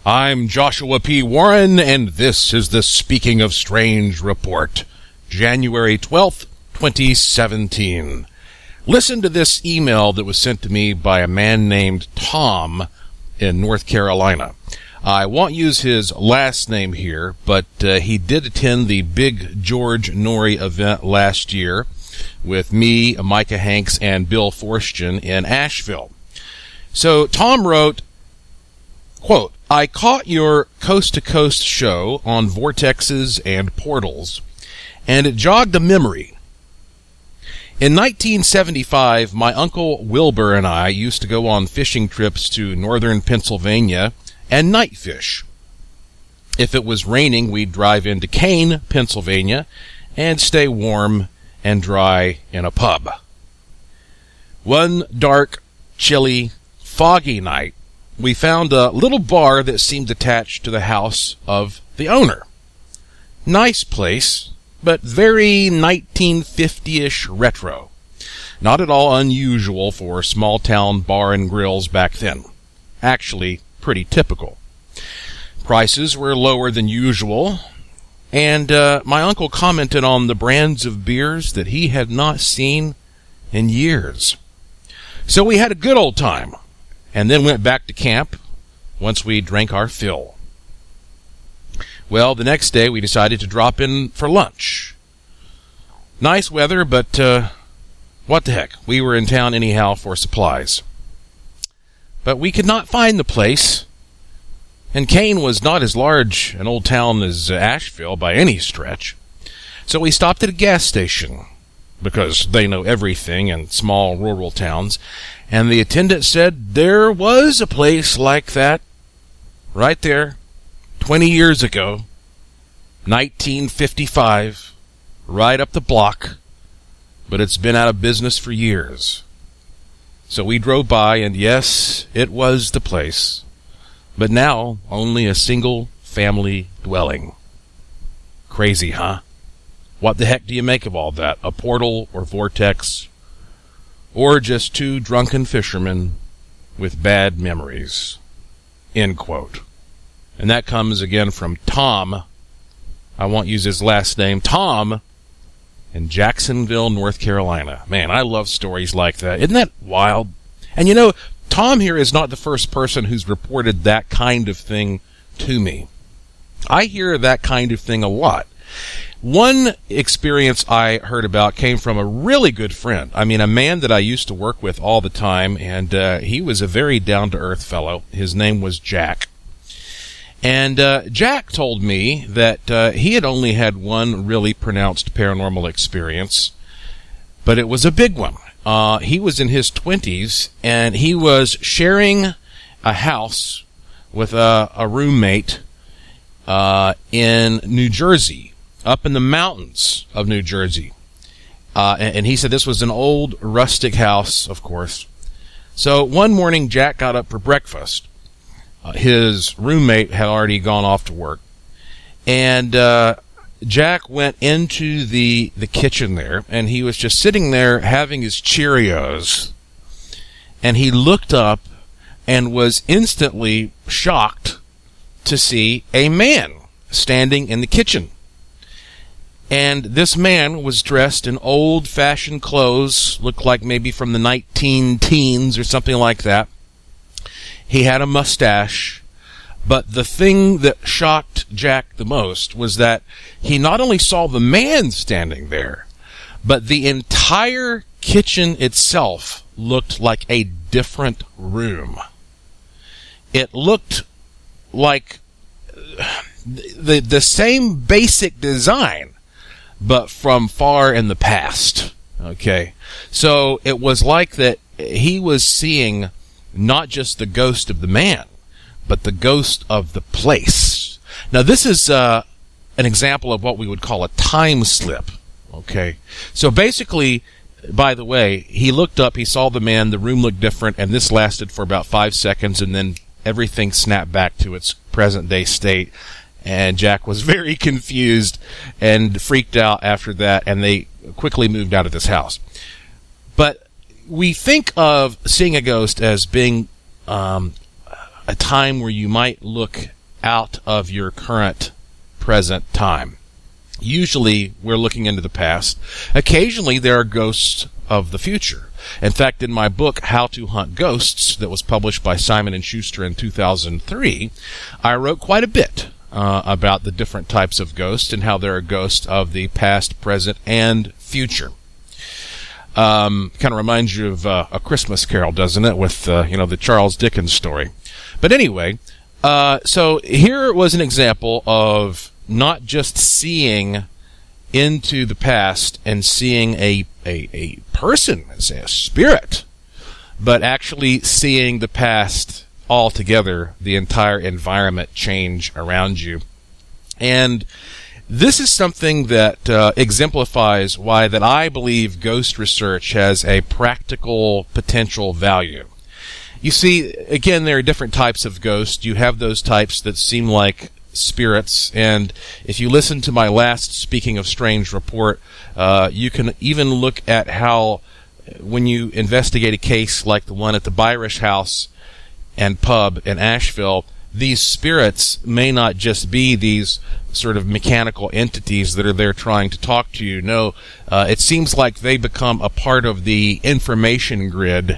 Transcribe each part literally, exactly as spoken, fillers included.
I'm Joshua P. Warren, and this is the Speaking of Strange report, January twelfth, twenty seventeen. Listen to this email that was sent to me by a man named Tom in North Carolina. I won't use his last name here, but uh, he did attend the Big George Norrie event last year with me, Micah Hanks, and Bill Forstchen in Asheville. So Tom wrote, quote, I caught your coast-to-coast show on vortexes and portals, and it jogged a memory. In nineteen seventy-five, my uncle Wilbur and I used to go on fishing trips to northern Pennsylvania and night fish. If it was raining, we'd drive into Kane, Pennsylvania, and stay warm and dry in a pub. One dark, chilly, foggy night, we found a little bar that seemed attached to the house of the owner. Nice place, but very nineteen fifty-ish retro. Not at all unusual for small-town bar and grills back then. Actually, pretty typical. Prices were lower than usual, and uh, my uncle commented on the brands of beers that he had not seen in years. So we had a good old time, and then went back to camp once we drank our fill. Well, the next day we decided to drop in for lunch. Nice weather, but uh, what the heck, we were in town anyhow for supplies. But we could not find the place, and Kane was not as large an old town as Asheville by any stretch. So we stopped at a gas station, because they know everything in small rural towns, and the attendant said there was a place like that right there twenty years ago, nineteen fifty-five, right up the block, but it's been out of business for years. So we drove by, and yes, it was the place, but now only a single family dwelling. Crazy, huh? What the heck do you make of all that? A portal or vortex? Or just two drunken fishermen with bad memories? End quote. And that comes again from Tom. I won't use his last name. Tom in Jacksonville, North Carolina. Man, I love stories like that. Isn't that wild? And you know, Tom here is not the first person who's reported that kind of thing to me. I hear that kind of thing a lot. One experience I heard about came from a really good friend. I mean, a man that I used to work with all the time, and uh, he was a very down-to-earth fellow. His name was Jack. And uh, Jack told me that uh, he had only had one really pronounced paranormal experience, but it was a big one. Uh, he was in his twenties, and he was sharing a house with a, a roommate uh, in New Jersey. Up in the mountains of New Jersey. Uh, and, and he said this was an old rustic house, of course. So one morning, Jack got up for breakfast. Uh, his roommate had already gone off to work. And uh, Jack went into the, the kitchen there, and he was just sitting there having his Cheerios. And he looked up and was instantly shocked to see a man standing in the kitchen. And this man was dressed in old-fashioned clothes, looked like maybe from the nineteen teens or something like that. He had a mustache, but the thing that shocked Jack the most was that he not only saw the man standing there, but the entire kitchen itself looked like a different room. It looked like the the same basic design, but from far in the past. Okay. So it was like that he was seeing not just the ghost of the man, but the ghost of the place. Now this is uh, an example of what we would call a time slip. Okay. So basically, by the way, he looked up, he saw the man, the room looked different, and this lasted for about five seconds, and then everything snapped back to its present day state. And Jack was very confused and freaked out after that, and they quickly moved out of this house. But we think of seeing a ghost as being um, a time where you might look out of your current present time. Usually, we're looking into the past. Occasionally, there are ghosts of the future. In fact, in my book, How to Hunt Ghosts, that was published by Simon and Schuster in two thousand three, I wrote quite a bit uh, about the different types of ghosts and how there are ghosts of the past, present, and future. Um, kind of reminds you of uh, A Christmas Carol, doesn't it, with uh, you know the Charles Dickens story. But anyway, uh, so here was an example of not just seeing into the past and seeing a, a, a person, say a spirit, but actually seeing the past altogether, the entire environment change around you. And this is something that uh, exemplifies why that I believe ghost research has a practical potential value. You see, again, there are different types of ghosts. You have those types that seem like spirits, and if you listen to my last Speaking of Strange report, uh, you can even look at how when you investigate a case like the one at the Byrish House and Pub in Asheville, these spirits may not just be these sort of mechanical entities that are there trying to talk to you. No, uh, it seems like they become a part of the information grid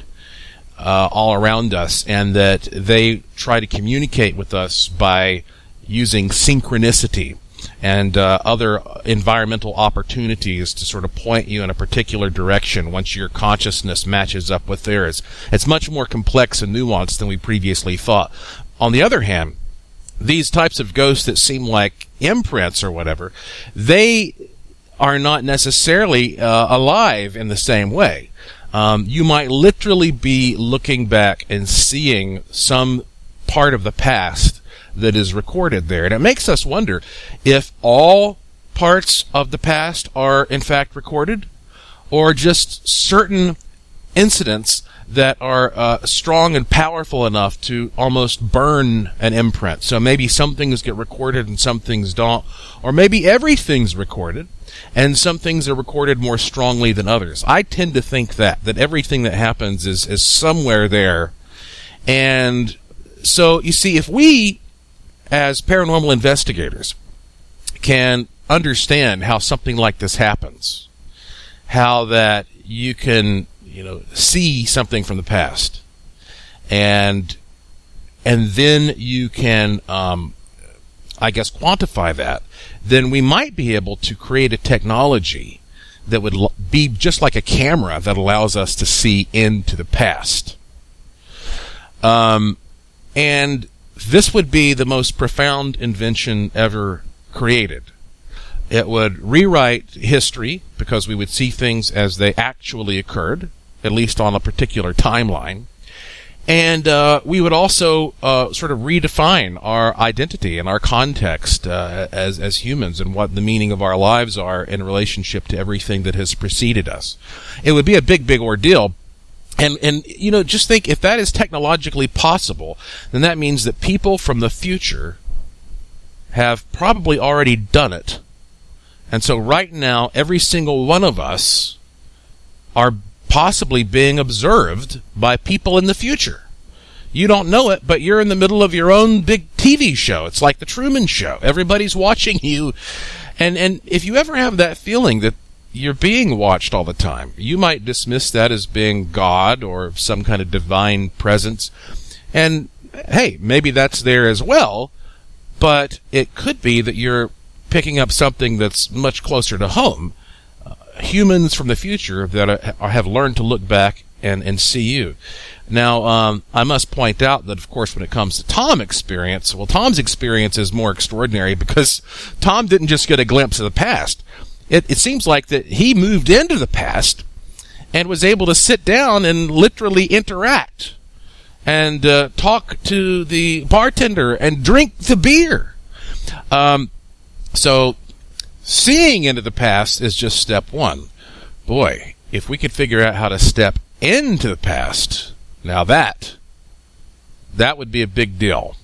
uh, all around us, and that they try to communicate with us by using synchronicity and uh, other environmental opportunities to sort of point you in a particular direction once your consciousness matches up with theirs. It's much more complex and nuanced than we previously thought. On the other hand, these types of ghosts that seem like imprints or whatever, they are not necessarily uh, alive in the same way. Um, you might literally be looking back and seeing some part of the past that is recorded there. And it makes us wonder if all parts of the past are in fact recorded, or just certain incidents that are uh, strong and powerful enough to almost burn an imprint. So maybe some things get recorded and some things don't, or maybe everything's recorded and some things are recorded more strongly than others. I tend to think that, that everything that happens is, is somewhere there. And so, you see, if we as paranormal investigators can understand how something like this happens, how that you can, you know, see something from the past, and and then you can, um, I guess, quantify that, then we might be able to create a technology that would l- be just like a camera that allows us to see into the past. Um, and this would be the most profound invention ever created. It would rewrite history because we would see things as they actually occurred, at least on a particular timeline. And uh, we would also uh, sort of redefine our identity and our context uh, as as humans, and what the meaning of our lives are in relationship to everything that has preceded us. It would be a big, big ordeal. And, and you know, just think, if that is technologically possible, then that means that people from the future have probably already done it. And so right now, every single one of us are possibly being observed by people in the future. You don't know it, but you're in the middle of your own big T V show. It's like the Truman Show. Everybody's watching you. And, and if you ever have that feeling that you're being watched all the time, you might dismiss that as being God or some kind of divine presence. And hey, maybe that's there as well, but it could be that you're picking up something that's much closer to home. Uh, humans from the future that are, have learned to look back and, and see you. Now, um, I must point out that, of course, when it comes to Tom's experience, well, Tom's experience is more extraordinary because Tom didn't just get a glimpse of the past. It, it seems like that he moved into the past and was able to sit down and literally interact and uh, talk to the bartender and drink the beer. Um, so seeing into the past is just step one. Boy, if we could figure out how to step into the past, now that, that would be a big deal.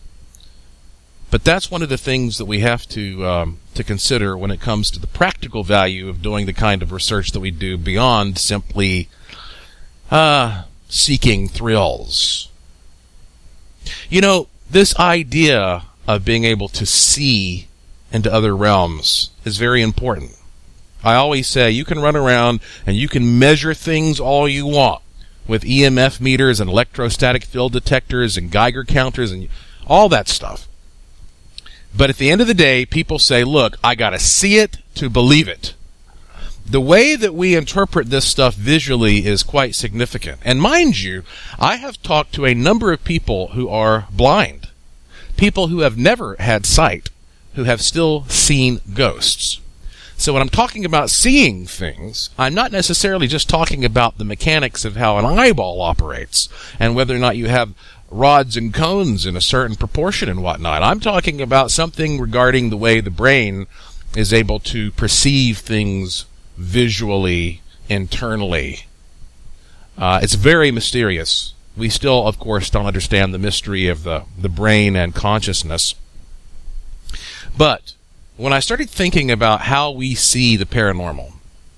But that's one of the things that we have to um, to consider when it comes to the practical value of doing the kind of research that we do beyond simply uh, seeking thrills. You know, this idea of being able to see into other realms is very important. I always say you can run around and you can measure things all you want with E M F meters and electrostatic field detectors and Geiger counters and all that stuff. But at the end of the day, people say, look, I got to see it to believe it. The way that we interpret this stuff visually is quite significant. And mind you, I have talked to a number of people who are blind, people who have never had sight, who have still seen ghosts. So when I'm talking about seeing things, I'm not necessarily just talking about the mechanics of how an eyeball operates and whether or not you have rods and cones in a certain proportion and whatnot. I'm talking about something regarding the way the brain is able to perceive things visually, internally. Uh, it's very mysterious. We still, of course, don't understand the mystery of the, the brain and consciousness. But when I started thinking about how we see the paranormal,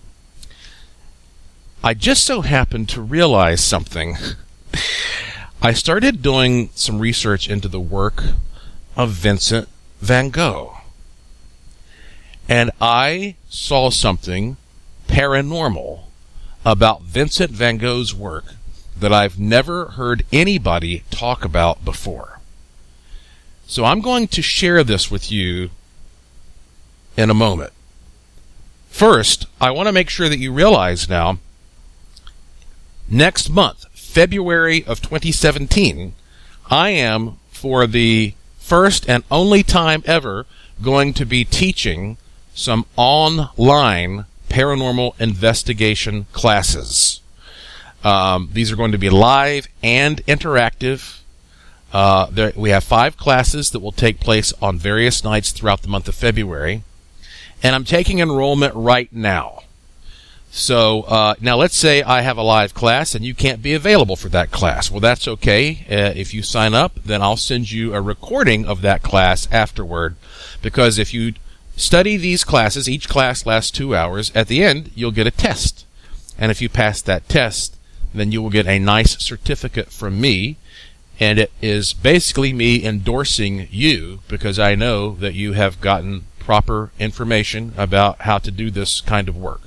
I just so happened to realize something. I started doing some research into the work of Vincent van Gogh. And I saw something paranormal about Vincent van Gogh's work that I've never heard anybody talk about before. So I'm going to share this with you in a moment. First, I want to make sure that you realize now, next month, February of twenty seventeen, I am, for the first and only time ever, going to be teaching some online paranormal investigation classes. Um, these are going to be live and interactive. Uh, there, we have five classes that will take place on various nights throughout the month of February. And I'm taking enrollment right now. So uh, now let's say I have a live class and you can't be available for that class. Well, that's okay. Uh, if you sign up, then I'll send you a recording of that class afterward. Because if you study these classes, each class lasts two hours, at the end you'll get a test. And if you pass that test, then you will get a nice certificate from me. And it is basically me endorsing you because I know that you have gotten proper information about how to do this kind of work.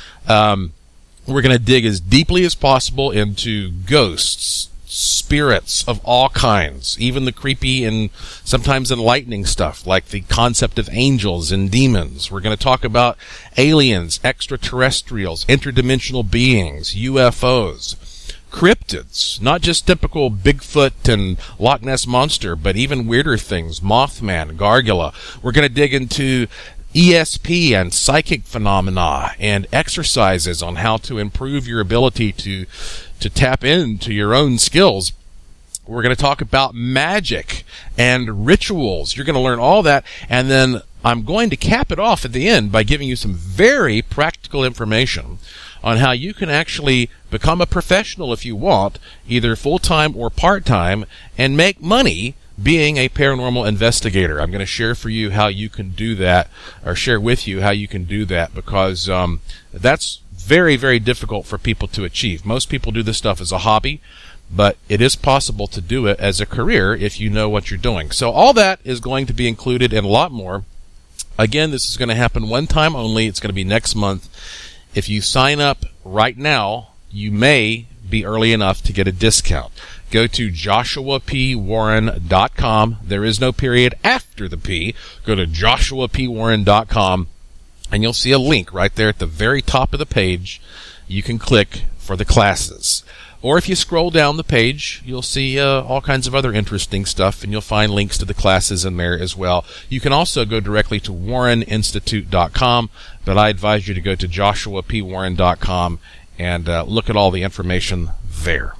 Um, we're going to dig as deeply as possible into ghosts, spirits of all kinds, even the creepy and sometimes enlightening stuff like the concept of angels and demons. We're going to talk about aliens, extraterrestrials, interdimensional beings, U F Os, cryptids, not just typical Bigfoot and Loch Ness Monster, but even weirder things, Mothman, Gargula. We're going to dig into E S P and psychic phenomena and exercises on how to improve your ability to to tap into your own skills. We're going to talk about magic and rituals. You're going to learn all that, and then I'm going to cap it off at the end by giving you some very practical information on how you can actually become a professional if you want, either full-time or part-time, and make money being a paranormal investigator. I'm going to share for you how you can do that, or share with you how you can do that, because um, that's very, very difficult for people to achieve. Most people do this stuff as a hobby, but it is possible to do it as a career if you know what you're doing. So all that is going to be included and a lot more. Again, this is going to happen one time only. It's going to be next month. If you sign up right now, you may be early enough to get a discount. Go to joshua p warren dot com. There is no period after the P. Go to joshua p warren dot com, and you'll see a link right there at the very top of the page. You can click for the classes. Or if you scroll down the page, you'll see uh, all kinds of other interesting stuff, and you'll find links to the classes in there as well. You can also go directly to warren institute dot com, but I advise you to go to joshua p warren dot com and uh, look at all the information there.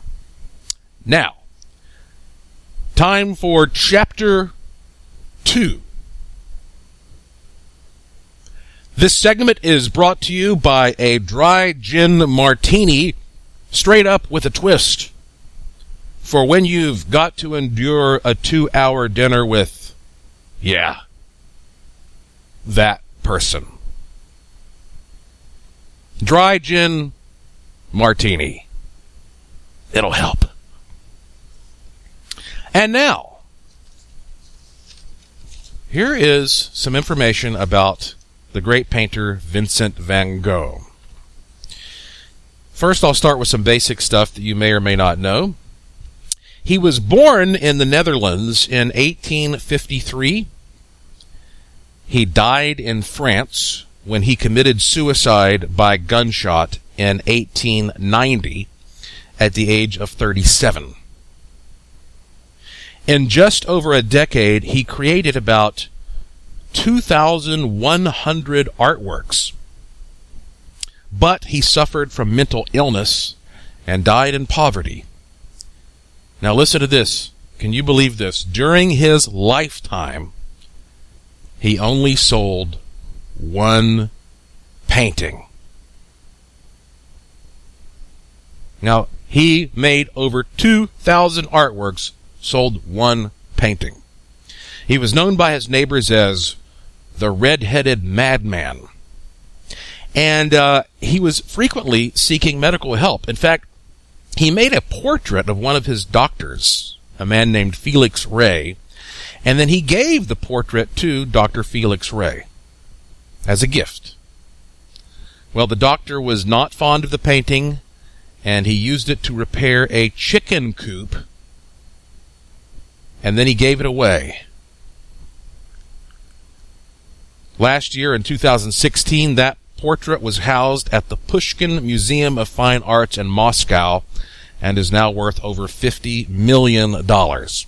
Now, time for Chapter two. This segment is brought to you by a dry gin martini, straight up with a twist, for when you've got to endure a two-hour dinner with, yeah, that person. Dry gin martini. It'll help. And now, Here is some information about the great painter Vincent van Gogh. First, I'll start with some basic stuff that you may or may not know. He was born in the Netherlands in eighteen fifty-three. He died in France when he committed suicide by gunshot in eighteen ninety at the age of thirty-seven. In just over a decade, he created about two thousand one hundred artworks. But he suffered from mental illness and died in poverty. Now listen to this. Can you believe this? During his lifetime, he only sold one painting. Now, he made over two thousand artworks, sold one painting. He was known by his neighbors as the red-headed madman. And uh, he was frequently seeking medical help. In fact, he made a portrait of one of his doctors, a man named Felix Rey, and then he gave the portrait to Doctor Felix Rey as a gift. Well, the doctor was not fond of the painting, and he used it to repair a chicken coop, and then he gave it away. Last year, in two thousand sixteen, that portrait was housed at the Pushkin Museum of Fine Arts in Moscow and is now worth over fifty million dollars.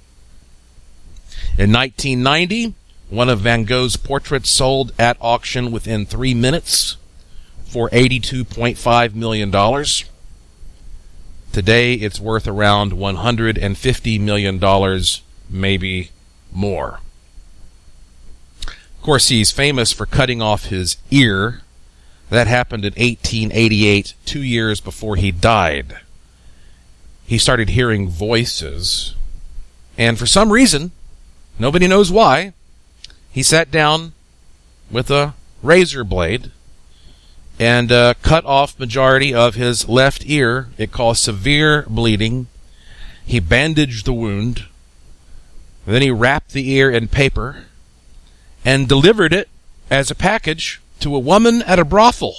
In nineteen ninety, one of Van Gogh's portraits sold at auction within three minutes for eighty-two point five million dollars. Today, it's worth around one hundred fifty million dollars, maybe more. Of course, he's famous for cutting off his ear. That happened in eighteen eighty-eight, two years before he died. He started hearing voices, and for some reason, nobody knows why, he sat down with a razor blade and uh, cut off majority of his left ear. It caused severe bleeding. He bandaged the wound. Then he wrapped the ear in paper and delivered it as a package to a woman at a brothel.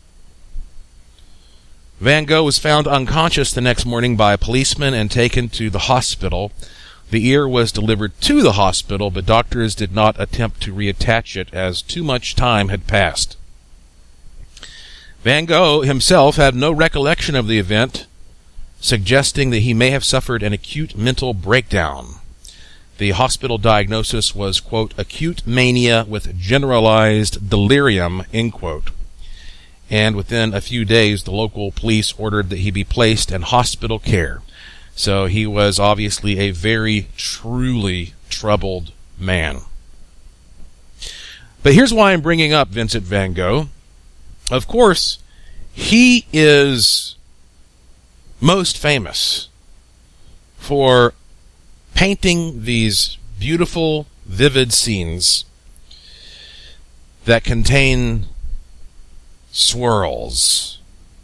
Van Gogh was found unconscious the next morning by a policeman and taken to the hospital. The ear was delivered to the hospital, but doctors did not attempt to reattach it as too much time had passed. Van Gogh himself had no recollection of the event, suggesting that he may have suffered an acute mental breakdown. The hospital diagnosis was, quote, acute mania with generalized delirium, end quote. And within a few days, the local police ordered that he be placed in hospital care. So he was obviously a very, truly troubled man. But here's why I'm bringing up Vincent van Gogh. Of course, he is most famous for painting these beautiful, vivid scenes that contain swirls.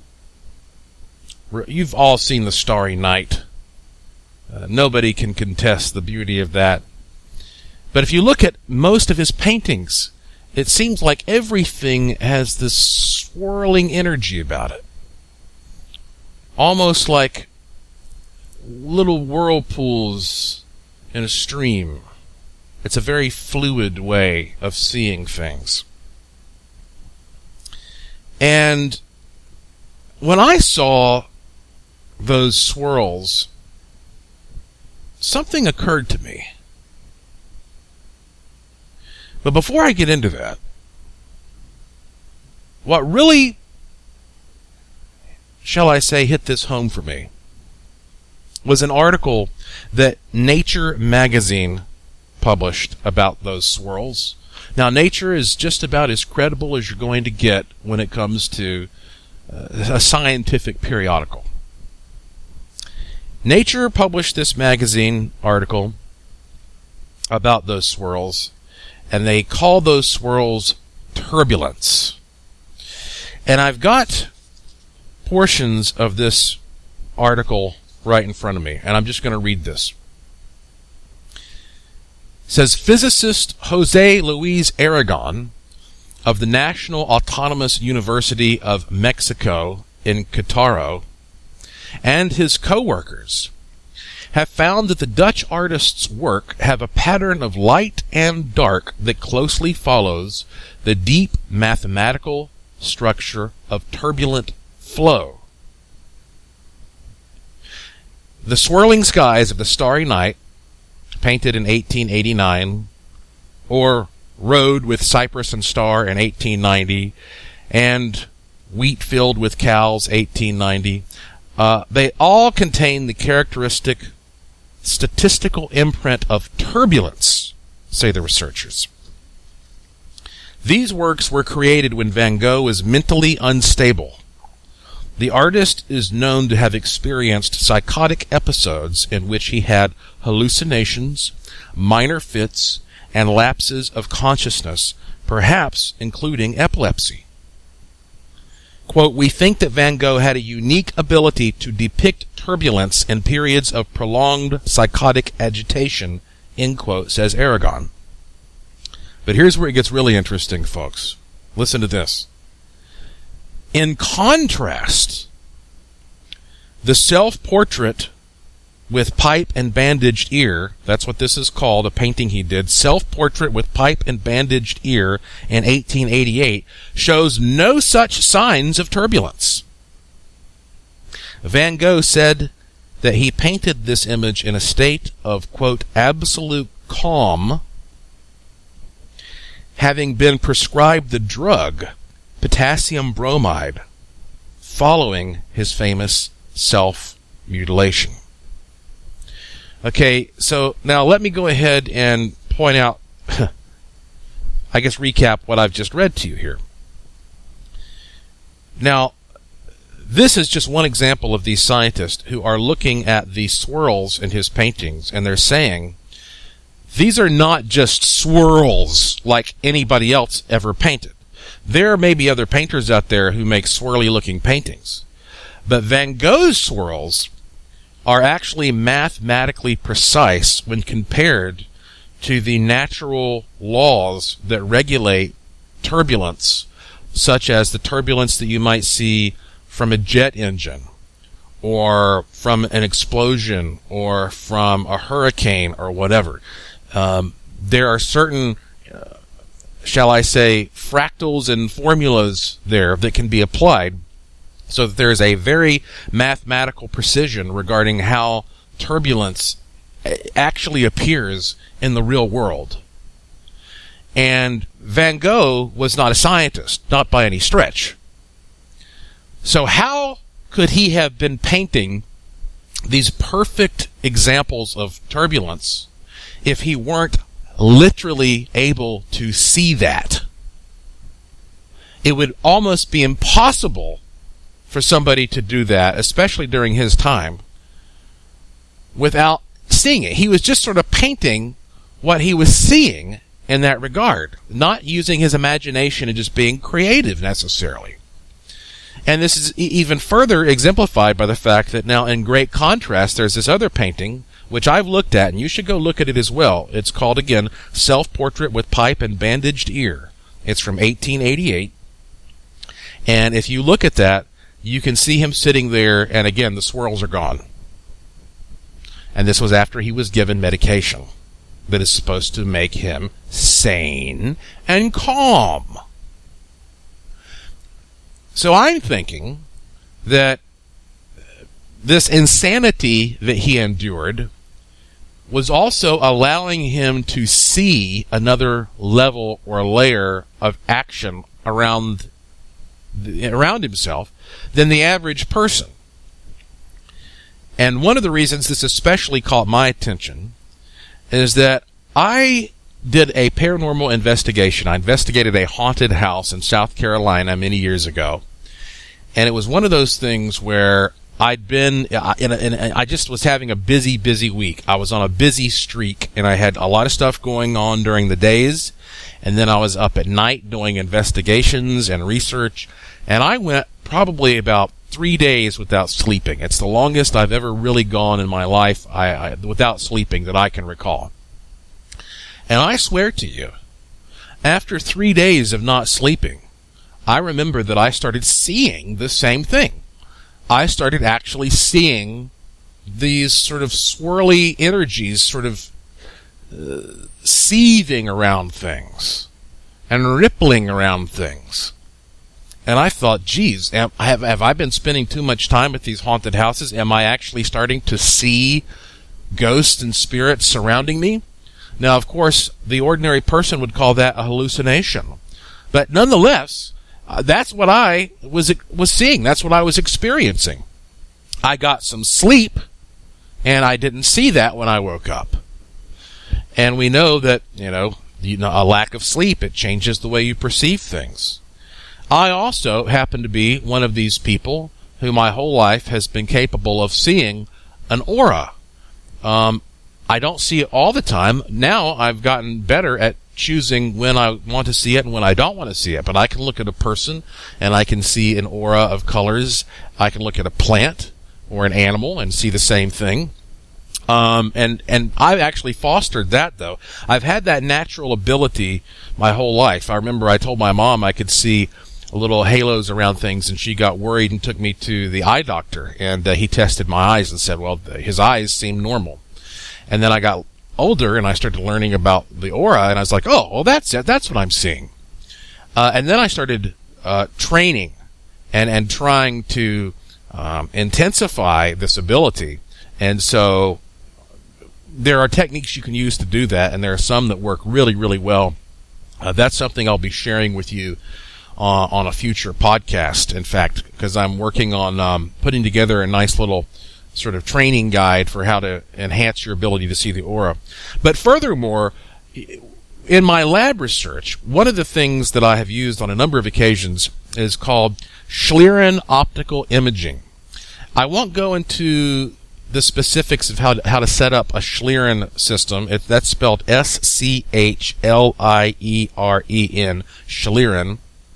You've all seen The Starry Night. Uh, nobody can contest the beauty of that. But if you look at most of his paintings, it seems like everything has this swirling energy about it. Almost like little whirlpools in a stream. It's a very fluid way of seeing things. And when I saw those swirls, something occurred to me. But before I get into that, what really, shall I say, hit this home for me was an article that Nature magazine published about those swirls. Now, Nature is just about as credible as you're going to get when it comes to uh, a scientific periodical. Nature published this magazine article about those swirls, and they call those swirls turbulence. And I've got portions of this article right in front of me, and I'm just going to read this. says physicist Jose Luis Aragon of the National Autonomous University of Mexico in Querétaro and his co-workers have found that the Dutch artist's work have a pattern of light and dark that closely follows the deep mathematical structure of turbulent flow. The swirling skies of the Starry Night, painted in eighteen eighty-nine, or Road with Cypress and Star in eighteen ninety, and Wheat Field with Cows, eighteen ninety, uh, they all contain the characteristic statistical imprint of turbulence, say the researchers. These works were created when Van Gogh was mentally unstable. The artist is known to have experienced psychotic episodes in which he had hallucinations, minor fits, and lapses of consciousness, perhaps including epilepsy. Quote, "We think that Van Gogh had a unique ability to depict turbulence in periods of prolonged psychotic agitation," end quote, says Aragon. But here's where it gets really interesting, folks. Listen to this. In contrast, the self-portrait with pipe and bandaged ear, that's what this is called, a painting he did, self-portrait with pipe and bandaged ear in eighteen eighty-eight, shows no such signs of turbulence. Van Gogh said that he painted this image in a state of, quote, absolute calm, having been prescribed the drug potassium bromide following his famous self-mutilation. Okay, so now let me go ahead and point out, I guess recap what I've just read to you here. Now, this is just one example of these scientists who are looking at the swirls in his paintings, and they're saying, these are not just swirls like anybody else ever painted. There may be other painters out there who make swirly-looking paintings, but Van Gogh's swirls are actually mathematically precise when compared to the natural laws that regulate turbulence, such as the turbulence that you might see from a jet engine, or from an explosion, or from a hurricane, or whatever. Um, there are certain, uh, shall I say, fractals and formulas there that can be applied so that there is a very mathematical precision regarding how turbulence actually appears in the real world. And Van Gogh was not a scientist, not by any stretch. So how could he have been painting these perfect examples of turbulence if he weren't literally able to see that? It would almost be impossible for somebody to do that, especially during his time, without seeing it. He was just sort of painting what he was seeing in that regard, not using his imagination and just being creative necessarily. And this is e- even further exemplified by the fact that now, in great contrast, there's this other painting, which I've looked at, and you should go look at it as well. It's called, again, Self-Portrait with Pipe and Bandaged Ear. It's from eighteen eighty-eight. And if you look at that, you can see him sitting there, and again, the swirls are gone. And this was after he was given medication that is supposed to make him sane and calm. So I'm thinking that this insanity that he endured was also allowing him to see another level or layer of action around around himself than the average person. And one of the reasons this especially caught my attention is that I did a paranormal investigation. I investigated a haunted house in South Carolina many years ago. And it was one of those things where I'd been, in a, in a, I just was having a busy, busy week. I was on a busy streak, and I had a lot of stuff going on during the days. And then I was up at night doing investigations and research. And I went probably about three days without sleeping. It's the longest I've ever really gone in my life I, I, without sleeping that I can recall. And I swear to you, after three days of not sleeping, I remember that I started seeing the same thing. I started actually seeing these sort of swirly energies sort of uh, seething around things and rippling around things. And I thought, geez, am, have, have I been spending too much time at these haunted houses? Am I actually starting to see ghosts and spirits surrounding me? Now, of course, the ordinary person would call that a hallucination. But nonetheless, uh, that's what I was was seeing. That's what I was experiencing. I got some sleep, and I didn't see that when I woke up. And we know that, you know, you know, a lack of sleep, it changes the way you perceive things. I also happen to be one of these people who my whole life has been capable of seeing an aura. Um, I don't see it all the time. Now I've gotten better at choosing when I want to see it and when I don't want to see it. But I can look at a person and I can see an aura of colors. I can look at a plant or an animal and see the same thing. Um, and, and I've actually fostered that, though. I've had that natural ability my whole life. I remember I told my mom I could see little halos around things, and she got worried and took me to the eye doctor. And uh, he tested my eyes and said, well, his eyes seem normal. And then I got older and I started learning about the aura, and I was like, oh, well, that's it. That's what I'm seeing. Uh, and then I started uh, training and, and trying to um, intensify this ability. And so there are techniques you can use to do that, and there are some that work really, really well. Uh, that's something I'll be sharing with you uh, on a future podcast, in fact, because I'm working on um, putting together a nice little sort of training guide for how to enhance your ability to see the aura. But furthermore, in my lab research, one of the things that I have used on a number of occasions is called Schlieren optical imaging. I won't go into the specifics of how to, how to set up a Schlieren system. It, that's spelled S C H L I E R E N, Schlieren.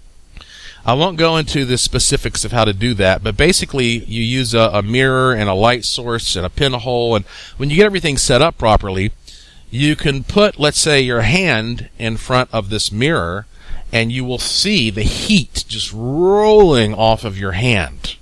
I won't go into the specifics of how to do that, but basically you use a, a mirror and a light source and a pinhole, and when you get everything set up properly, you can put, let's say, your hand in front of this mirror, and you will see the heat just rolling off of your hand.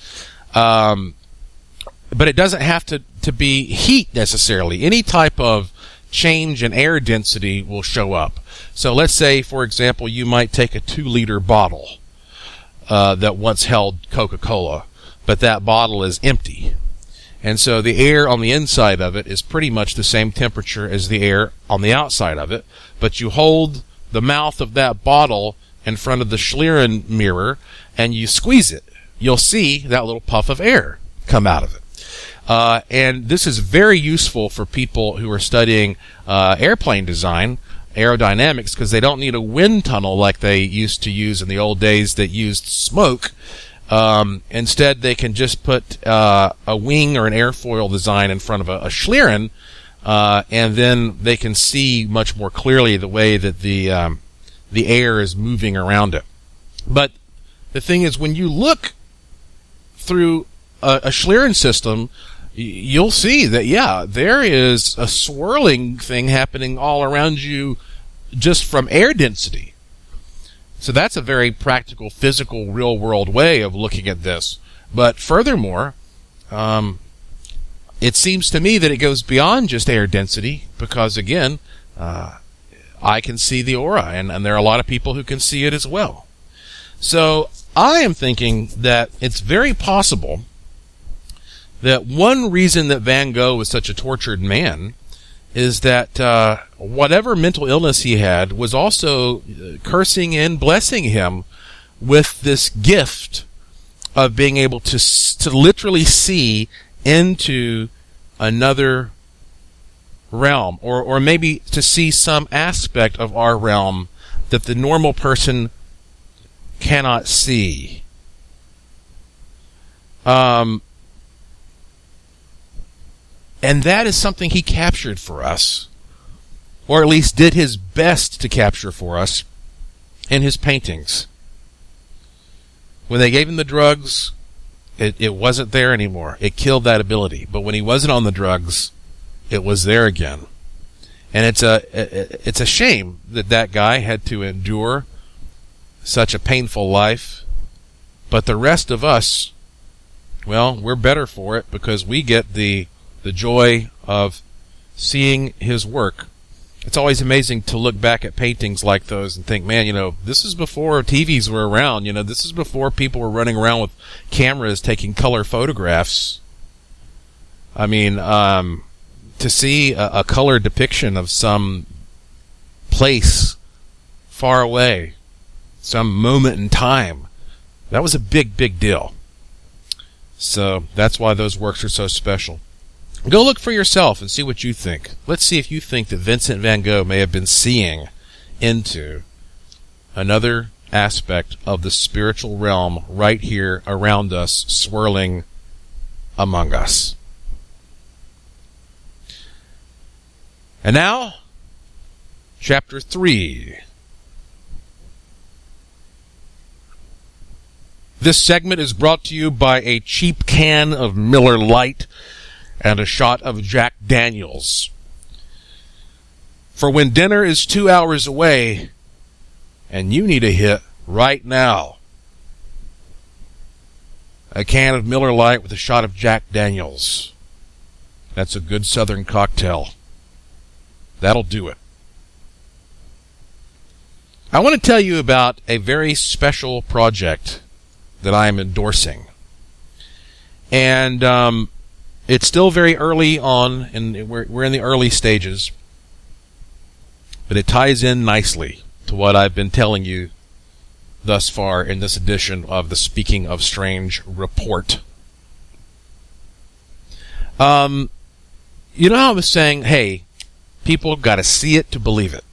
Um, but it doesn't have to, to be heat necessarily. Any type of change in air density will show up. So let's say, for example, you might take a two-liter bottle uh, that once held Coca-Cola, but that bottle is empty. And so the air on the inside of it is pretty much the same temperature as the air on the outside of it, but you hold the mouth of that bottle in front of the Schlieren mirror and you squeeze it. You'll see that little puff of air come out of it. Uh, and this is very useful for people who are studying uh, airplane design, aerodynamics, because they don't need a wind tunnel like they used to use in the old days that used smoke. Um, instead, they can just put uh, a wing or an airfoil design in front of a, a Schlieren, uh, and then they can see much more clearly the way that the um, the air is moving around it. But the thing is, when you look through a, a Schlieren system, you'll see that, yeah, there is a swirling thing happening all around you just from air density. So that's a very practical, physical, real-world way of looking at this. But furthermore, um, it seems to me that it goes beyond just air density because, again, uh, I can see the aura, and, and there are a lot of people who can see it as well. So I am thinking that it's very possible that one reason that Van Gogh was such a tortured man is that uh, whatever mental illness he had was also cursing and blessing him with this gift of being able to to literally see into another realm, or or maybe to see some aspect of our realm that the normal person cannot see. Um. And that is something he captured for us, or at least did his best to capture for us in his paintings. When they gave him the drugs, it, it wasn't there anymore. It killed that ability. But when he wasn't on the drugs, it was there again. And it's a it's a shame that that guy had to endure such a painful life. But the rest of us, well, we're better for it because we get the the joy of seeing his work. It's always amazing to look back at paintings like those and think, man, you know, this is before T Vs were around. You know, this is before people were running around with cameras taking color photographs. I mean, um, to see a, a color depiction of some place far away, some moment in time, that was a big, big deal. So that's why those works are so special. Go look for yourself and see what you think. Let's see if you think that Vincent van Gogh may have been seeing into another aspect of the spiritual realm right here around us, swirling among us. And now, chapter three. This segment is brought to you by a cheap can of Miller Lite and a shot of Jack Daniels. For when dinner is two hours away and you need a hit right now, a can of Miller Lite with a shot of Jack Daniels. That's a good Southern cocktail. That'll do it. I want to tell you about a very special project that I am endorsing. And um, it's still very early on, and we're, we're in the early stages, but it ties in nicely to what I've been telling you thus far in this edition of the Speaking of Strange report. Um, you know how I was saying, hey, people got to see it to believe it.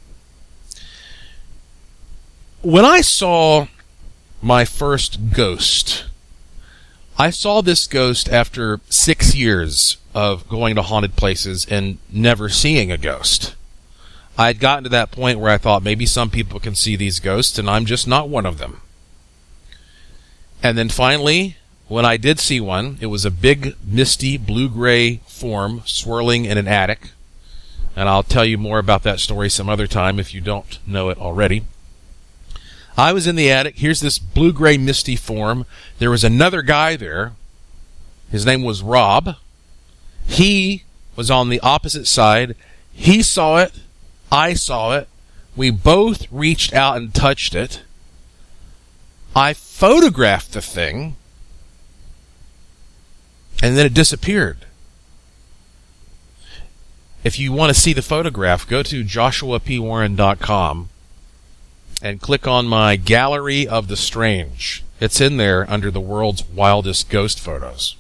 When I saw my first ghost, I saw this ghost after six years of going to haunted places and never seeing a ghost. I had gotten to that point where I thought maybe some people can see these ghosts and I'm just not one of them. And then finally, when I did see one, it was a big, misty, blue-gray form swirling in an attic. And I'll tell you more about that story some other time if you don't know it already. I was in the attic. Here's this blue-gray misty form. There was another guy there. His name was Rob. He was on the opposite side. He saw it. I saw it. We both reached out and touched it. I photographed the thing. And then it disappeared. If you want to see the photograph, go to joshua p warren dot com and click on my Gallery of the Strange. It's in there under the world's wildest ghost photos.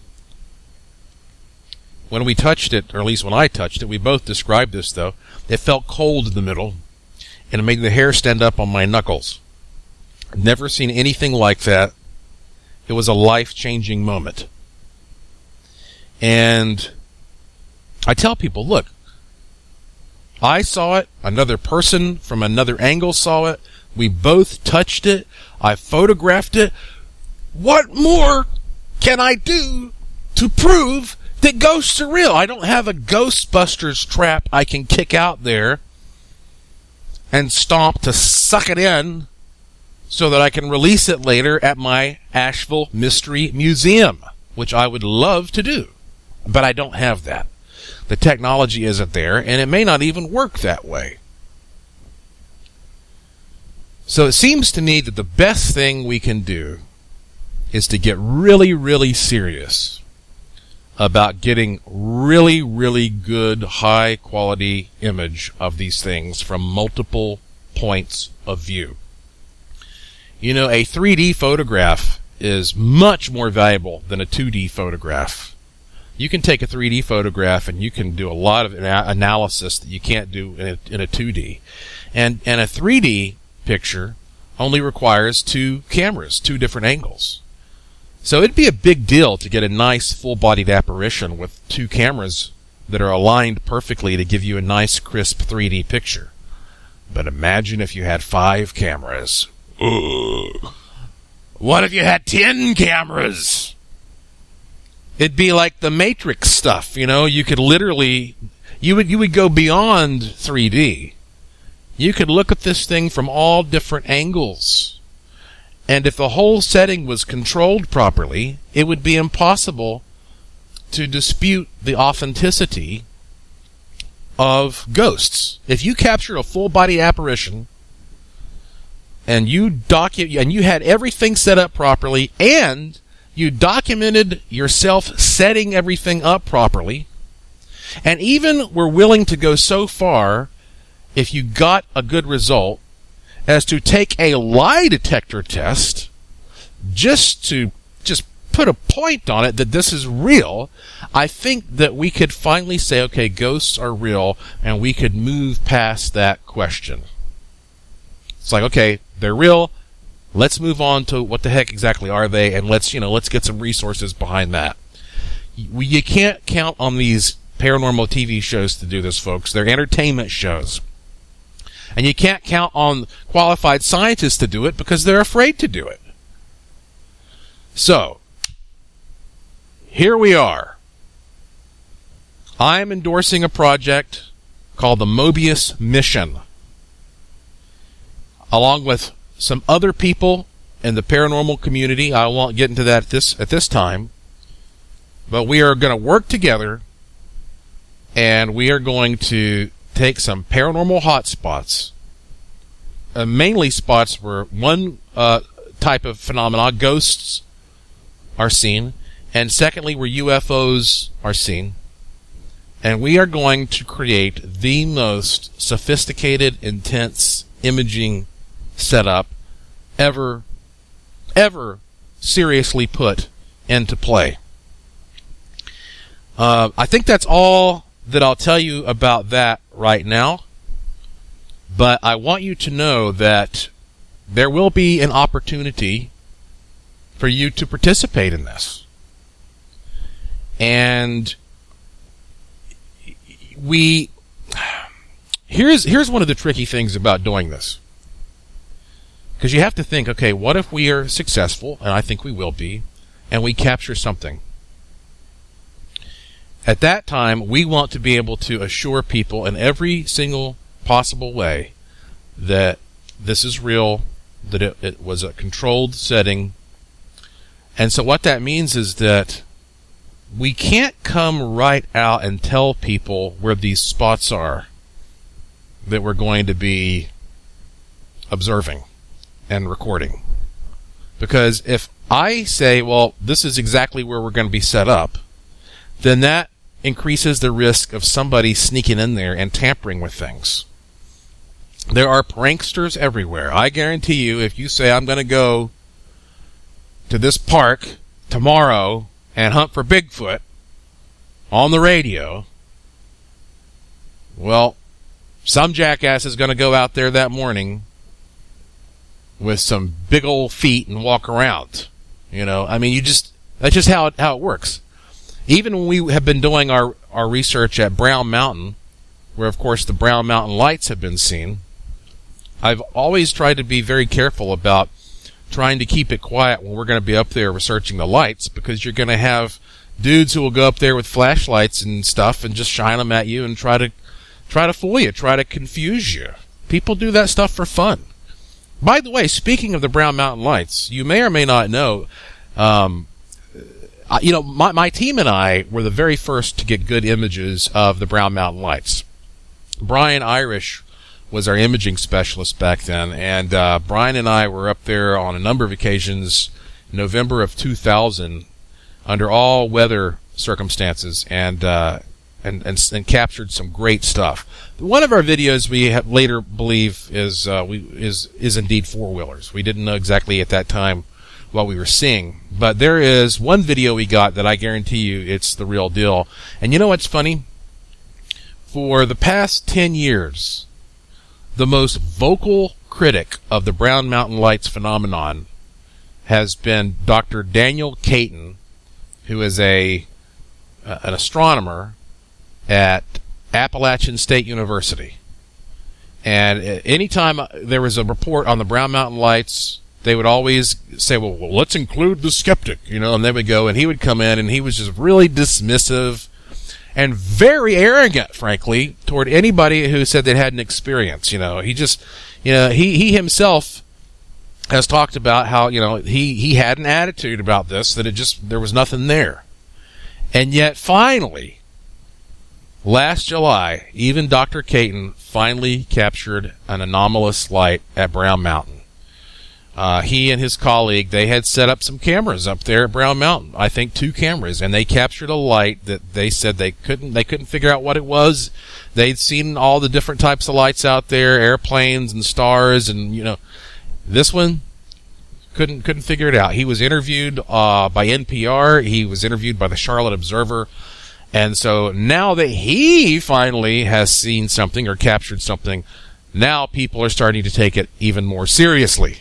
When we touched it, or at least when I touched it, we both described this though, it felt cold in the middle, and it made the hair stand up on my knuckles. I've never seen anything like that. It was a life-changing moment. And I tell people, look, I saw it, another person from another angle saw it, we both touched it, I photographed it. What more can I do to prove that ghosts are real? I don't have a Ghostbusters trap I can kick out there and stomp to suck it in so that I can release it later at my Asheville Mystery Museum, which I would love to do. But I don't have that. The technology isn't there, and it may not even work that way. So it seems to me that the best thing we can do is to get really, really serious about getting really, really good, high-quality image of these things from multiple points of view. You know, a three D photograph is much more valuable than a two D photograph. You can take a three D photograph and you can do a lot of ana- analysis that you can't do in a, in a two D. And, and a three D picture only requires two cameras, two different angles. So it'd be a big deal to get a nice full-bodied apparition with two cameras that are aligned perfectly to give you a nice, crisp three D picture. But imagine if you had five cameras. Ugh. What if you had ten cameras? It'd be like the Matrix stuff, you know. You could literally, You would you would go beyond three D. You could look at this thing from all different angles. And if the whole setting was controlled properly, it would be impossible to dispute the authenticity of ghosts. If you captured a full body apparition and you docu- and you had everything set up properly and you documented yourself setting everything up properly, and even were willing to go so far, if you got a good result, as to take a lie detector test just to just put a point on it that this is real, I think that we could finally say, okay, ghosts are real, and we could move past that question. It's like, okay, they're real. Let's move on to what the heck exactly are they, and let's, you know, let's get some resources behind that. You can't count on these paranormal T V shows to do this, folks. They're entertainment shows. And you can't count on qualified scientists to do it because they're afraid to do it. So, here we are. I'm endorsing a project called the Mobius Mission, along with some other people in the paranormal community. I won't get into that at this, at this time, but we are going to work together, and we are going to take some paranormal hotspots, uh, mainly spots where one uh, type of phenomena, ghosts, are seen, and secondly, where U F Os are seen. And we are going to create the most sophisticated, intense imaging setup ever, ever seriously put into play. Uh, I think that's all that I'll tell you about that right now. But I want you to know that there will be an opportunity for you to participate in this. And we here's here's one of the tricky things about doing this. Because you have to think, okay, what if we are successful, and I think we will be, and we capture something? At that time, we want to be able to assure people in every single possible way that this is real, that it, it was a controlled setting. And so what that means is that we can't come right out and tell people where these spots are that we're going to be observing and recording. Because if I say, well, this is exactly where we're going to be set up, then that increases the risk of somebody sneaking in there and tampering with things. There are pranksters everywhere. I guarantee you, if you say, I'm going to go to this park tomorrow and hunt for Bigfoot on the radio, well, some jackass is going to go out there that morning with some big old feet and walk around. You know, I mean, you just, that's just how it, how it works. Even when we have been doing our, our research at Brown Mountain, where, of course, the Brown Mountain lights have been seen, I've always tried to be very careful about trying to keep it quiet when we're going to be up there researching the lights, because you're going to have dudes who will go up there with flashlights and stuff and just shine them at you and try to try to fool you, try to confuse you. People do that stuff for fun. By the way, speaking of the Brown Mountain lights, you may or may not know, um, you know, my, my team and I were the very first to get good images of the Brown Mountain lights. Brian Irish was our imaging specialist back then, and uh, Brian and I were up there on a number of occasions in November of two thousand under all weather circumstances, and uh, and, and and captured some great stuff. One of our videos we have later believe is uh, we is is indeed four-wheelers. We didn't know exactly at that time what we were seeing, but there is one video we got that I guarantee you it's the real deal. And you know what's funny? For the past ten years, the most vocal critic of the Brown Mountain Lights phenomenon has been Doctor Daniel Caton, who is a uh, an astronomer at Appalachian State University. And anytime there was a report on the Brown Mountain Lights, they would always say, well, well, let's include the skeptic, you know, and they would go, and he would come in, and he was just really dismissive. and very arrogant, frankly, toward anybody who said they had an experience. You know, he just, you know, he, he himself has talked about how, you know, he, he had an attitude about this, that it just, there was nothing there. And yet, finally, last July, even Doctor Caton finally captured an anomalous light at Brown Mountain. Uh, he and his colleague, they had set up some cameras up there at Brown Mountain. I think two cameras, and they captured a light that they said they couldn't, they couldn't figure out what it was. They'd seen all the different types of lights out there, airplanes and stars, and, you know, this one couldn't, couldn't figure it out. He was interviewed, uh, by N P R. He was interviewed by the Charlotte Observer. And so now that he finally has seen something or captured something, now people are starting to take it even more seriously.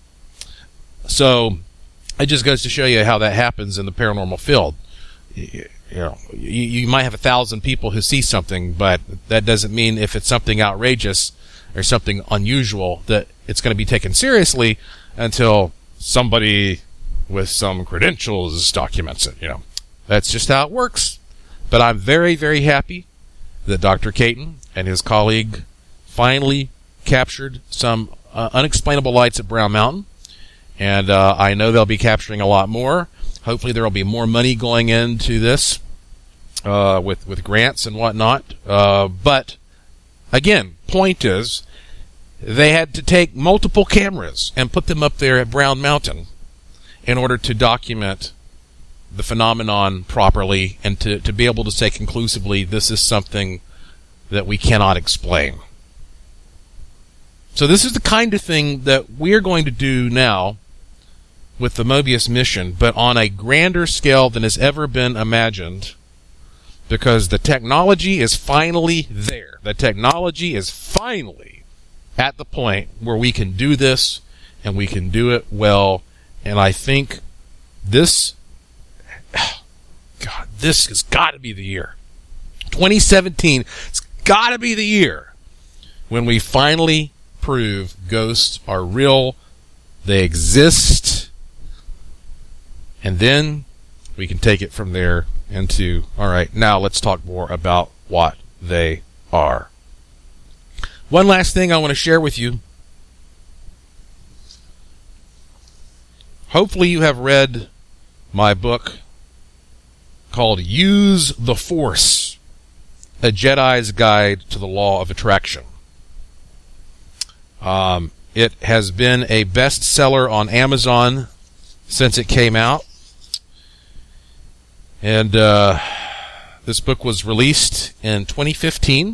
So it just goes to show you how that happens in the paranormal field. You know, you, you might have a thousand people who see something, but that doesn't mean if it's something outrageous or something unusual that it's going to be taken seriously until somebody with some credentials documents it. You know, that's just how it works. But I'm very, very happy that Doctor Caton and his colleague finally captured some uh, unexplainable lights at Brown Mountain. And uh, I know they'll be capturing a lot more. Hopefully there will be more money going into this uh, with, with grants and whatnot. Uh, but, again, point is, they had to take multiple cameras and put them up there at Brown Mountain in order to document the phenomenon properly and to, to be able to say conclusively, this is something that we cannot explain. So this is the kind of thing that we're going to do now with the Mobius mission, but on a grander scale than has ever been imagined, because the technology is finally there. The technology is finally at the point where we can do this, and we can do it well, and I think this, God, this has got to be the year. twenty seventeen, it's got to be the year when we finally prove ghosts are real, they exist, and then we can take it from there into, all right, now let's talk more about what they are. One last thing I want to share with you. Hopefully you have read my book called Use the Force, A Jedi's Guide to the Law of Attraction. Um, it has been a bestseller on Amazon since it came out. And uh, this book was released in twenty fifteen.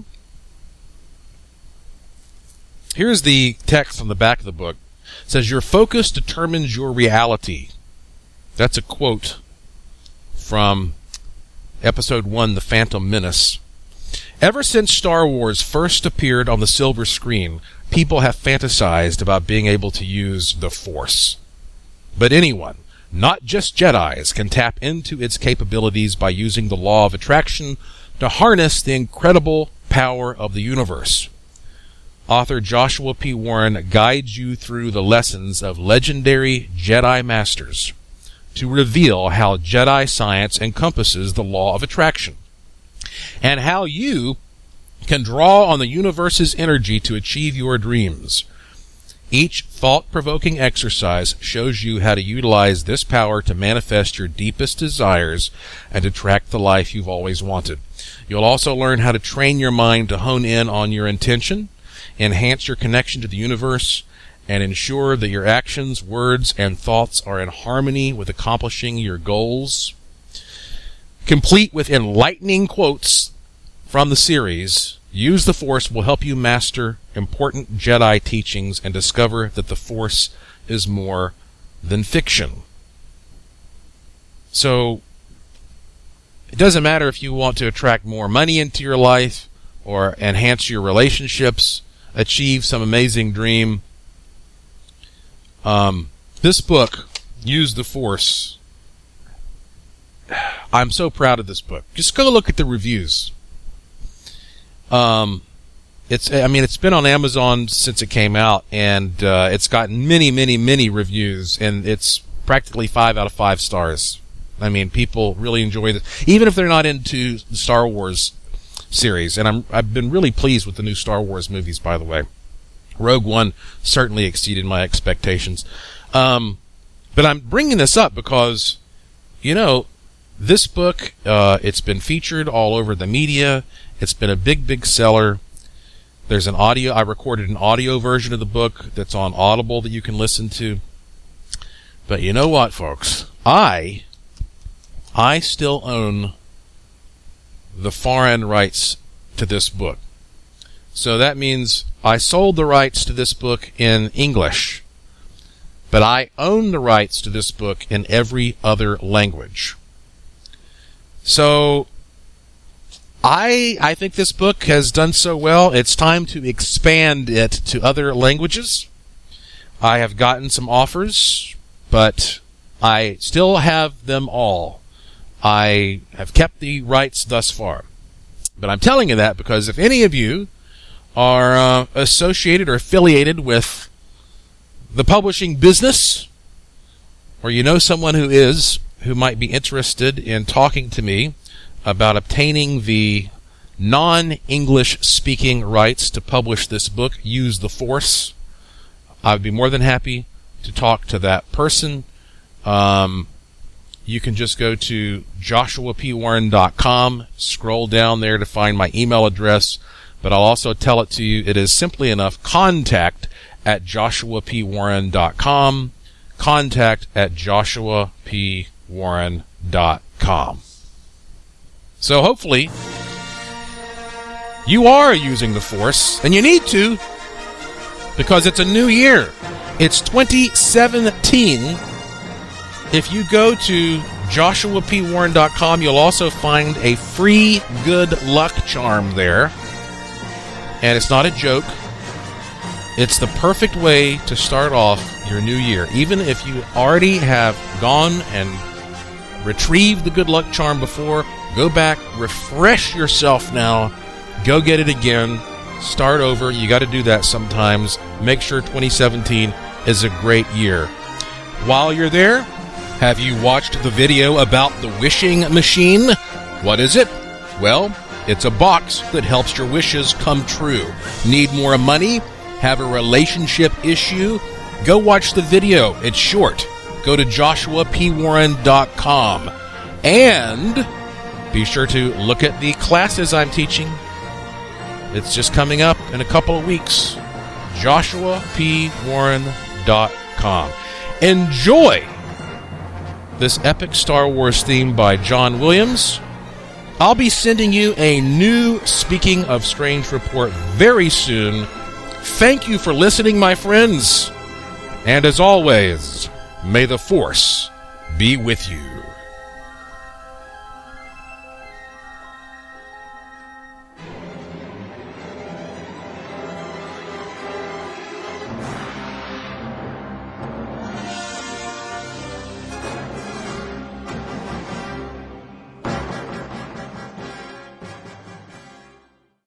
Here's the text on the back of the book. It says, "Your focus determines your reality." That's a quote from Episode one, The Phantom Menace. "Ever since Star Wars first appeared on the silver screen, people have fantasized about being able to use the Force. But anyone, not just Jedis, can tap into its capabilities by using the law of attraction to harness the incredible power of the universe. Author Joshua P. Warren guides you through the lessons of legendary Jedi Masters to reveal how Jedi science encompasses the law of attraction, and how you can draw on the universe's energy to achieve your dreams. Each thought-provoking exercise shows you how to utilize this power to manifest your deepest desires and attract the life you've always wanted. You'll also learn how to train your mind to hone in on your intention, enhance your connection to the universe, and ensure that your actions, words, and thoughts are in harmony with accomplishing your goals. Complete with enlightening quotes from the series, Use the Force will help you master important Jedi teachings and discover that the Force is more than fiction." So, it doesn't matter if you want to attract more money into your life or enhance your relationships, achieve some amazing dream. Um, this book, Use the Force, I'm so proud of this book. Just go look at the reviews. Um, it's, I mean, it's been on Amazon since it came out, and uh, it's gotten many, many, many reviews, and it's practically five out of five stars. I mean, people really enjoy this, even if they're not into the Star Wars series. And I'm, I've been really pleased with the new Star Wars movies, by the way. Rogue One certainly exceeded my expectations. Um, but I'm bringing this up because, you know, this book, uh, it's been featured all over the media. It's been a big, big seller. There's an audio, I recorded an audio version of the book that's on Audible that you can listen to. But you know what, folks? I, I still own the foreign rights to this book. So that means I sold the rights to this book in English, but I own the rights to this book in every other language. So I I think this book has done so well, it's time to expand it to other languages. I have gotten some offers, but I still have them all. I have kept the rights thus far. But I'm telling you that because if any of you are uh, associated or affiliated with the publishing business, or you know someone who is, who might be interested in talking to me about obtaining the non-English speaking rights to publish this book, Use the Force, I'd be more than happy to talk to that person. Um, you can just go to joshua p warren dot com, scroll down there to find my email address, but I'll also tell it to you. It is simply enough, contact at joshua p warren dot com, contact at joshua p warren dot com. So hopefully you are using the Force, and you need to, because it's a new year. It's twenty seventeen. If you go to joshua p warren dot com, you'll also find a free good luck charm there. And it's not a joke. It's the perfect way to start off your new year. Even if you already have gone and retrieved the good luck charm before, go back, refresh yourself now, go get it again, start over. You got to do that sometimes. Make sure twenty seventeen is a great year. While you're there, have you watched the video about the wishing machine? What is it? Well, it's a box that helps your wishes come true. Need more money? Have a relationship issue? Go watch the video. It's short. Go to joshua p warren dot com. And be sure to look at the classes I'm teaching. It's just coming up in a couple of weeks. joshua p warren dot com. Enjoy this epic Star Wars theme by John Williams. I'll be sending you a new Speaking of Strange report very soon. Thank you for listening, my friends. And as always, may the Force be with you.